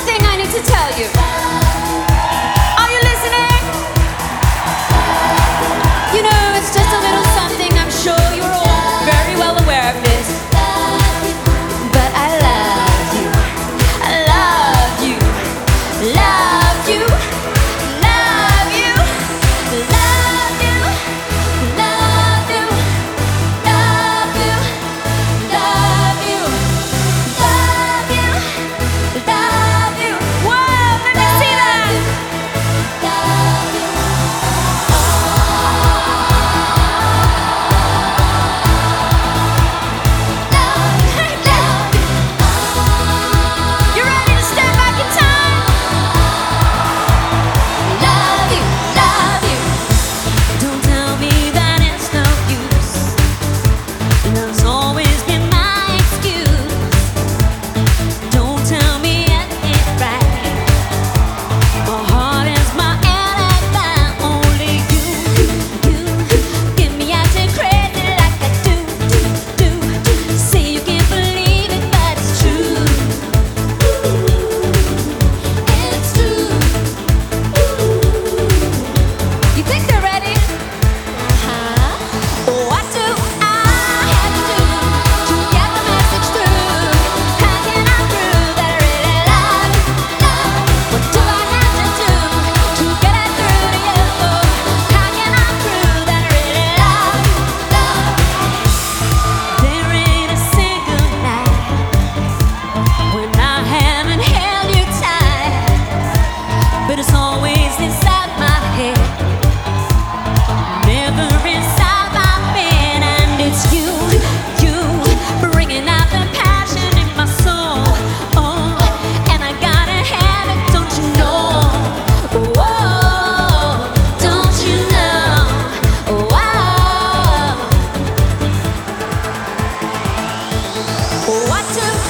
thing I need to tell you. Are you listening? You know, it's just a little something. I'm sure you're all very well aware of this. But I love you. I love you. Love you. Love you. Love you. Love you. Love you. Love you. Love you. Love you. Whoa, let me see that. Love you. You ready to step back in time? Love you, love you. Don't tell me that it's no use. Love's always been my excuse. Don't tell me it ain't right. My heart is my alibi. Only you get me acting crazy like I do. Say you can't believe it, but it's true. It's true. You think they're ready? What do I have to do to get the message through? How can I prove that I really love you? What do I have to do to get it through to you? How can I prove that I really love you? There ain't a single night when I haven't held you tight, but it's always inside my head, never inside my bed. And it's you bringing out the passion in my soul. Oh, and I gotta have it, don't you know? Whoa, don't you know? Whoa. What do